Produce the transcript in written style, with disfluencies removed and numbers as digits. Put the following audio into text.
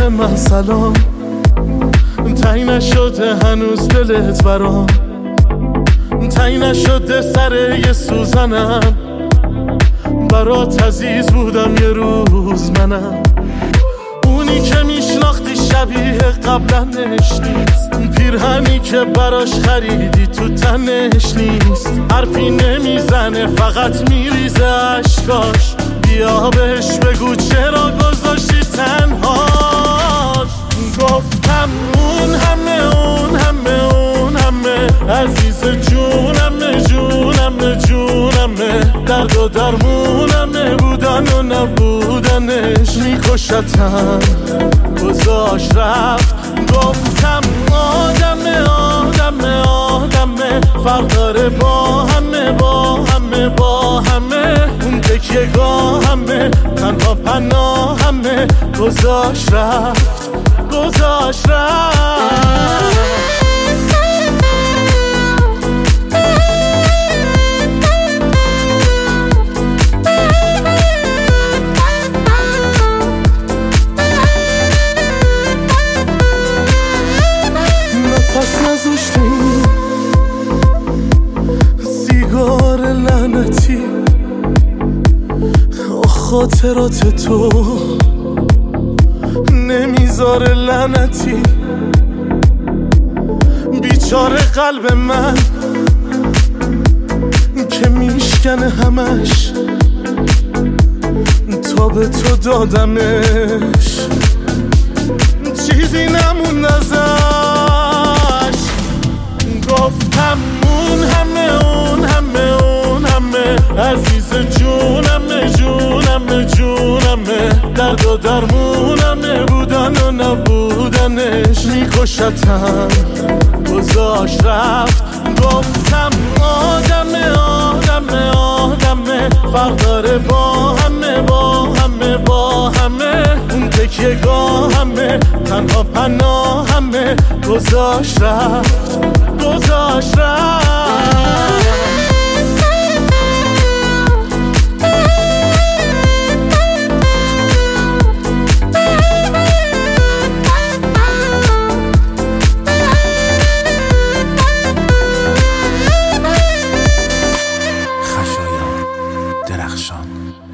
من سلام، تایی نشده هنوز دلت برام، تایی نشده سر یه سوزنم، برات عزیز بودم یه روز منم. اونی که میشناختی شبیه قبلنش نیست، پیرهنی که براش خریدی تو تنش نیست، حرفی نمیزنه فقط میریزه اشکاش، بیا بهش بگو چرا گذاشتی تنهاش. گفتم اون همه عزیز جونمه جونمه جونمه، درد و درمونمه بودن و نبودنش، میکشتم گذاشت رفت. گفتم آدمه فرق داره با همه اون تکیه گاهمه، تنها پناهمه، گذاشت رفت. نفس نذاشتی سیگار لعنتی، خاطرات تو نمیذاره لعنتی، بیچاره قلب من که میشکنه همش، تا به تو دادمش چیزی نمون ازش. گفتم اون همه عزیز جونمه جونمه جونمه، درد و درمونمه بودن و نبودنش، میکشتم گذاشت رفت. گفتم آدمه فرق داره با همه اون تکیه گاهمه، تنها پناهمه، گذاشت رفت. درخشان